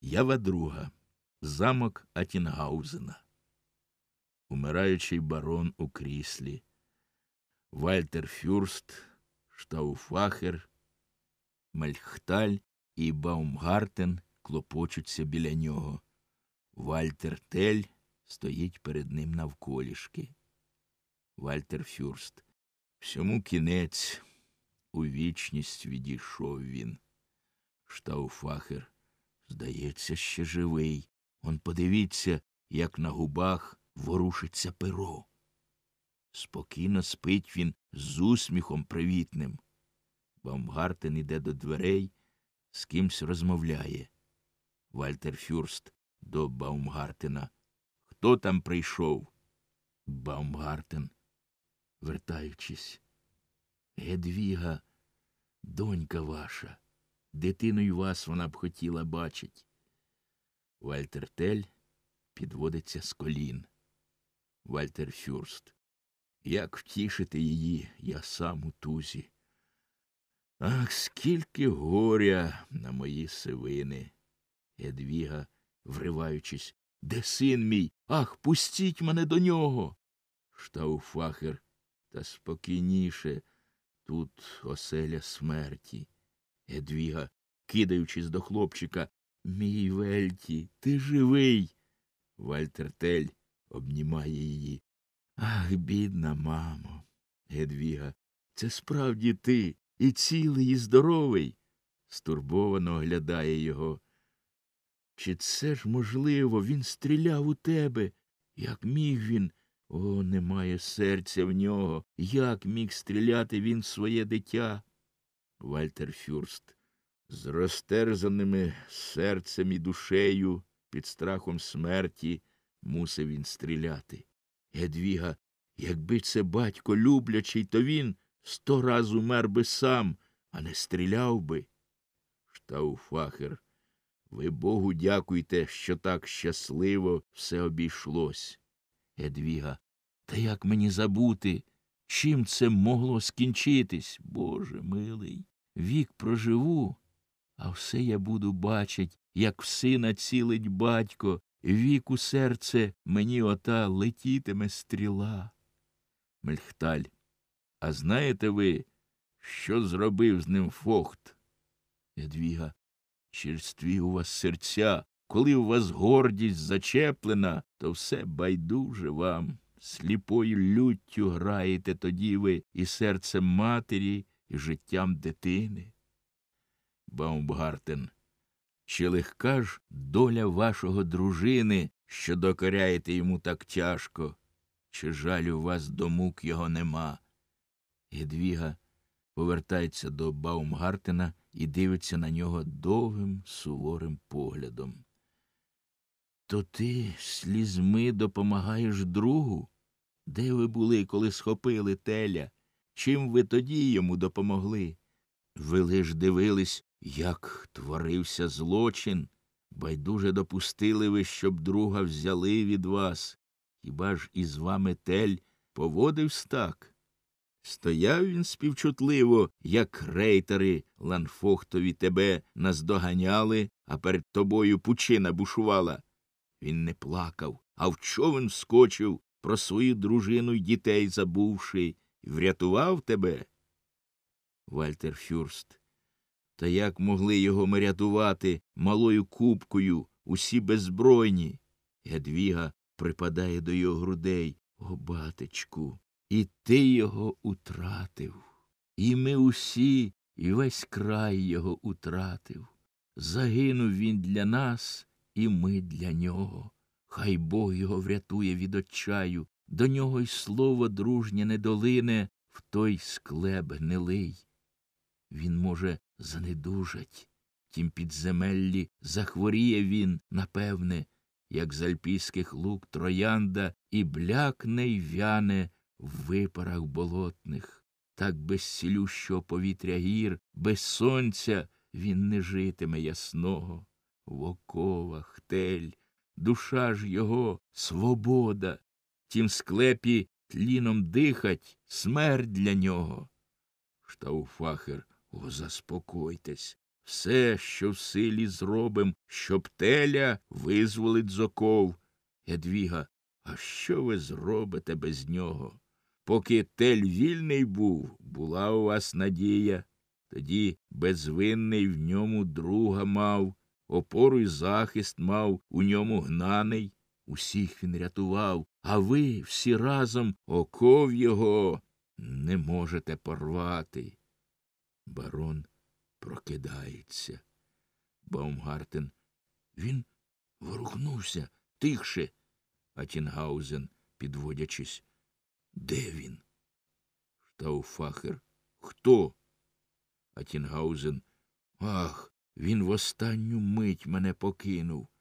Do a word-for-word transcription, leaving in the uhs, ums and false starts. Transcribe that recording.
Ява друга. Замок Атінгаузена. Умираючий барон у кріслі. Вальтер Фюрст, Штауфахер, Мельхталь і Баумгартен клопочуться біля нього. Вальтер Тель стоїть перед ним навколішки. Вальтер Фюрст. Всьому кінець. У вічність відійшов він. Штауфахер. Здається, ще живий. Он подивіться, як на губах ворушиться перо. Спокійно спить він з усміхом привітним. Баумгартен іде до дверей, з кимсь розмовляє. Вальтер Фюрст до Баумгартена. Хто там прийшов? Баумгартен, вертаючись. Гедвіга, донька ваша. Дитиною вас вона б хотіла бачить. Вальтер Тель підводиться з колін. Вальтер Фюрст. Як втішити її, я сам у тузі. Ах, скільки горя на мої сивини. Гедвіга, вриваючись. Де син мій? Ах, пустіть мене до нього. Штауфахер. Та спокійніше. Тут оселя смерті. Гедвіга, кидаючись до хлопчика. Мій Вельті, ти живий. Вальтер Тель обнімає її. Ах, бідна мамо. Гедвіга, це справді ти, і цілий, і здоровий. Стурбовано оглядає його. Чи це ж можливо, він стріляв у тебе? Як міг він? О, немає серця в нього. Як міг стріляти він в своє дитя? Вальтер Фюрст. З розтерзаними серцем і душею, під страхом смерті, мусив він стріляти. Гедвіга, якби це батько люблячий, то він сто раз умер би сам, а не стріляв би. Штауфахер. Ви Богу дякуйте, що так щасливо все обійшлось. Гедвіга. Та як мені забути, чим це могло скінчитись? Боже милий, вік проживу, а все я буду бачить, як в сина цілить батько, вік у серце мені ота летітиме стріла. Мельхталь. А знаєте ви, що зробив з ним Фохт? Гедвіга. Черстві у вас серця, коли у вас гордість зачеплена, то все байдуже вам. Сліпою люттю граєте тоді ви і серцем матері, і життям дитини. Баумгартен. Чи легка ж доля вашого дружини, що докоряєте йому так тяжко? Чи жалю вас до мук його нема? Гедвіга повертається до Баумгартена і дивиться на нього довгим, суворим поглядом. То ти слізьми допомагаєш другу? Де ви були, коли схопили Теля? Чим ви тоді йому допомогли? Ви лиш дивились, як творився злочин, байдуже допустили ви, щоб друга взяли від вас. Хіба ж із вами Тель поводився так? Стояв він співчутливо, як рейтери Ланфохтові тебе наздоганяли, а перед тобою пучина бушувала. Він не плакав, а в човен вскочив, про свою дружину й дітей забувши, і врятував тебе. Вальтер Фюрст. Та як могли його ми рятувати малою купкою, усі беззбройні? Гедвіга припадає до його грудей. О, батечку, і ти його утратив, і ми усі, і весь край його утратив. Загинув він для нас, і ми для нього. Хай Бог його врятує від отчаю, до нього й слово дружнє не долине в той склеп гнилий. Він, може, занедужать, тім підземеллі захворіє він, напевне, як з альпійських лук троянда, і блякне й вяне в випарах болотних. Так без цілющого повітря гір, без сонця він не житиме ясного. В оковах Тель, душа ж його — свобода, тім склепі тліном дихать, смерть для нього. Штауфахер. О, заспокойтесь, Все, що в силі зробим, щоб теля визволить з оков. Ядвіга, а що ви зробите без нього? Поки тель вільний був, була у вас надія. Тоді безвинний в ньому друга мав, опору й захист мав у ньому гнаний. Усіх він рятував, а ви всі разом оков його не можете порвати. Барон прокидається. Баумгартен. Він ворухнувся, тихше. А Тінгаузен, підводячись. Де він? Штауфахер. Хто? А Тінгаузен. Ах, він в останню мить мене покинув.